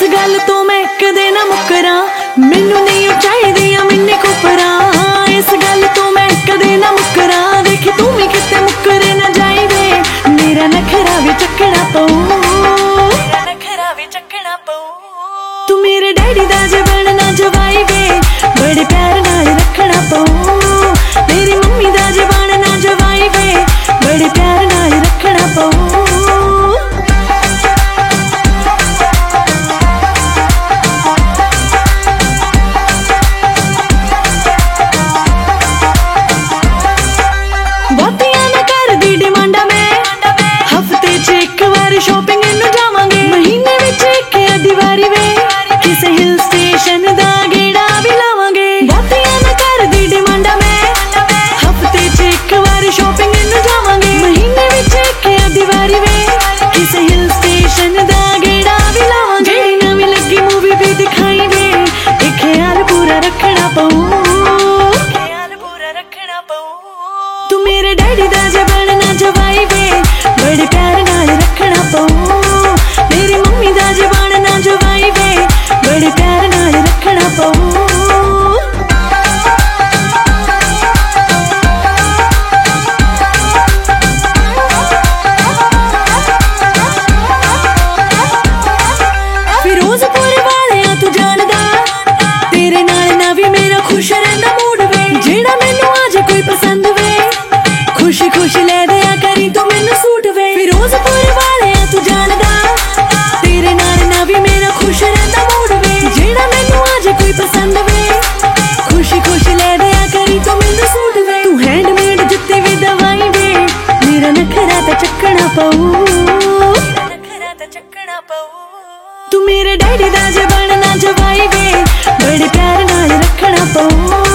गल तो मैं कदे ना मुकरा, मैनू नहीं चाहिदियां मिन्नी कुपरा। इस गल तो मैं कदे ना मुकरा, देखी तू भी किते मुकरे ना जाई वे। मेरा नखरा भी चकना पऊ, मेरा नखरा भी चकना पऊ। तू मेरे डैडी दा जे बनना जवाई वे, बड़े प्यार नाल रखना पऊ। मेरी मम्मी दा जे बनना जवाई वे, बड़े प्यार नाल रखना पऊ। शॉपिंग नूं जावांगे महीने विच इक अद्धी वारी वे, किसे हिल स्टेशन दा गेड़ा भी लावांगे। बातियां ना कर दी डिमांडा में, हफ्ते च इक वारी शॉपिंग नूं जावांगे महीने विच इक अद्धी वारी वे, किसे हिल स्टेशन दा गेड़ा भी लावांगे। जेड़ी नवीं लगी मूवी भी दिखाई वे, एक ख्याल पूरा रखना पऊ, ख्याल पूरा रखना पऊ। तू मेरे डैडी दा जे बनना जवाई वे, बड़े प्यार नाल रखना पऊ। मेरी मम्मी दा जे बनना जवाई वे, बड़े प्यार नाल रखना पऊ। फिरोजपुर वालिया तू जानदा, तेरे नाल ना भी मेरा खुश रहंदा मूड वे। जेड़ा मैनू आज कोई पसंद वे, खुशी खुशी ले दिया करी तू मैनू सूट वे। फिरोजपुर वालिया तू जानदा, तेरे नाल ना भी मेरा खुश रहंदा मूड वे। जेड़ा मैनू आज कोई पसंद वे, खुशी खुशी ले दिया करी तू मैनू सूट वे। तू हैंडमेड जुत्ते भी दवाई वे, मेरा नखरा ते चकना पऊ, नखरा ते चकना पऊ। तू मेरे डैडी दा जे बनना जवाई वे, बड़े प्यार नाल रखना पऊ।